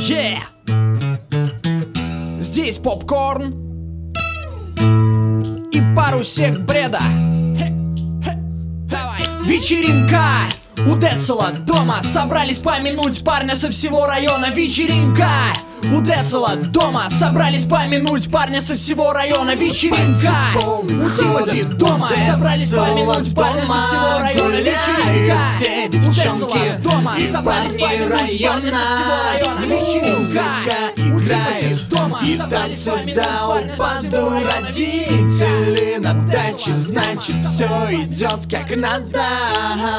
Yeah! Здесь попкорн и пару сек бреда. Давай. Вечеринка у Децела дома. Собрались помянуть парня со всего района. Вечеринка у Децела дома. Собрались помянуть парня со всего района. Вечеринка у Тимати дома. Собрались помянуть парня со всего района. Вечеринка у Децела дома. Собрались помянуть парня со всего района. Вечеринка у Тимати дома. И Собрались там помянуть всегда парня со всего упадут района. родители на даче, значит все идет как надо.